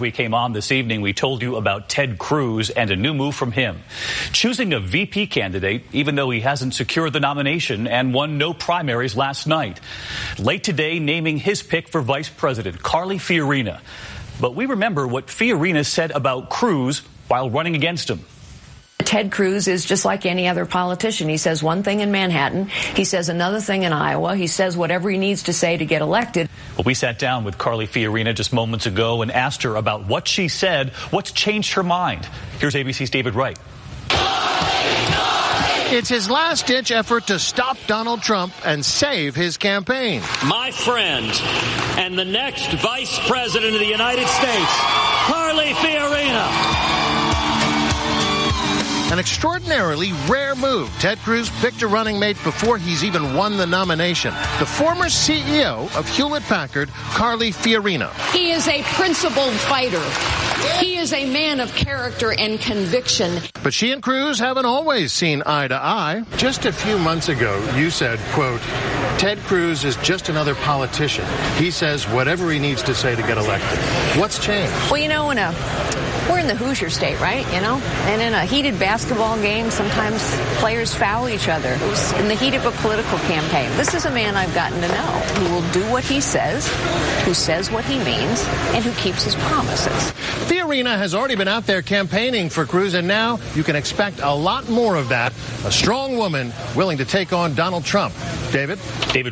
We came on this evening, we told you about Ted Cruz and a new move from him. Choosing a VP candidate, even though he hasn't secured the nomination and won no primaries last night. Late today, naming his pick for vice president, Carly Fiorina. But we remember what Fiorina said about Cruz while running against him. Ted Cruz is just like any other politician. He says one thing in Manhattan. He says another thing in Iowa. He says whatever he needs to say to get elected. Well, we sat down with Carly Fiorina just moments ago and asked her about what she said, what's changed her mind. Here's ABC's David Wright. It's his last-ditch effort to stop Donald Trump and save his campaign. My friend and the next vice president of the United States, Carly Fiorina. An extraordinarily rare move. Ted Cruz picked a running mate before he's even won the nomination. The former CEO of Hewlett-Packard, Carly Fiorina. He is a principled fighter. He is a man of character and conviction. But she and Cruz haven't always seen eye to eye. Just a few months ago, you said, quote, Ted Cruz is just another politician. He says whatever he needs to say to get elected. What's changed? Well, you know, we're in the Hoosier state, right? You know, and in a heated basketball game, sometimes players foul each other. It was in the heat of a political campaign. This is a man I've gotten to know who will do what he says, who says what he means, and who keeps his promises. Fiorina has already been out there campaigning for Cruz, and now you can expect a lot more of that. A strong woman willing to take on Donald Trump. David?